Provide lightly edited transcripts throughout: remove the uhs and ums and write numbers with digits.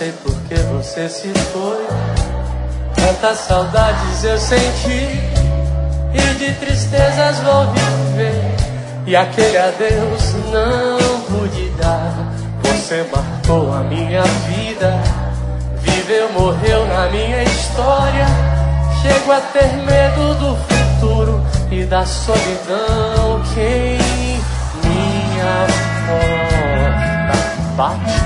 sei por que você se foi. Tantas saudades eu senti e de tristezas vou viver. E aquele adeus não pude dar. Você marcou a minha vida, viveu, morreu na minha história. Chego a ter medo do futuro e da solidão que em minha porta bate.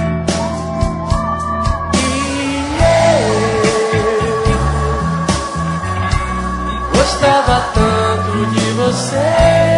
Gostava tanto de você,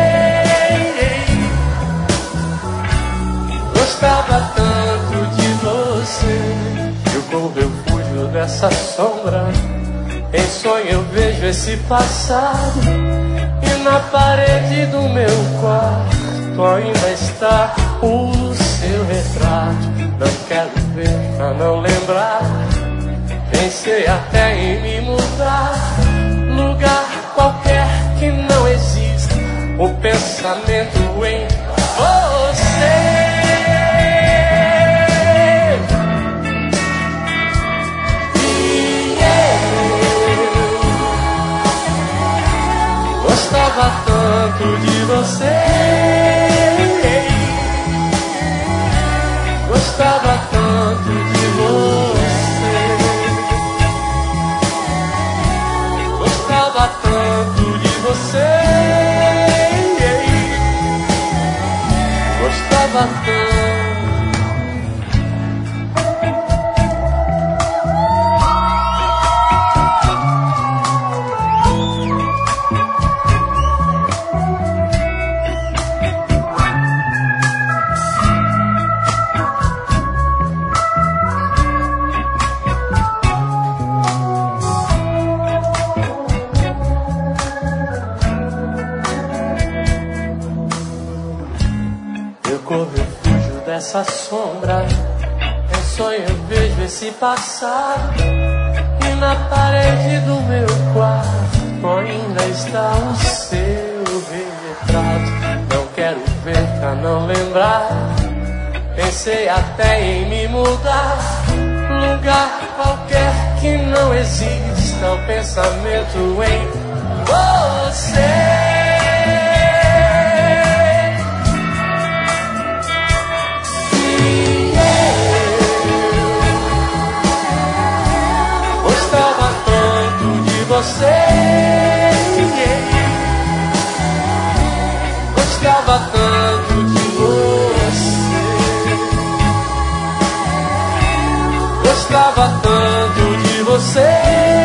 gostava tanto de você. Eu corro, eu fujo dessa sombra. Em sonho eu vejo esse passado e na parede do meu quarto ainda está o seu retrato. Não quero ver pra não lembrar. Pensei até em me mudar, lugar qualquer que não exista o pensamento em você. E eu gostava tanto de você, gostava tanto de você, gostava tanto de você, gostava tanto. Eu corro, eu fujo dessa sombra. Em sonho eu vejo esse passado e na parede do meu quarto ainda está o seu retrato. Não quero ver pra não lembrar. Pensei até em me mudar, lugar qualquer que não exista o pensamento em você. Você, gostava tanto de você, gostava tanto de você,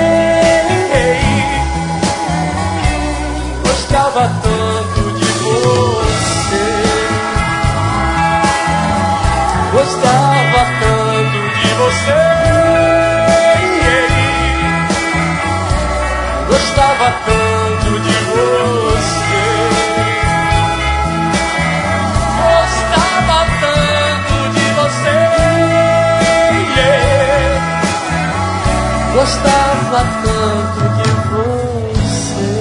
gostava tanto de você, gostava tanto de você. Gostava tanto de você, gostava tanto de você, gostava tanto de você.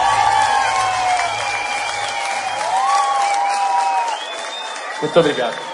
Muito obrigado.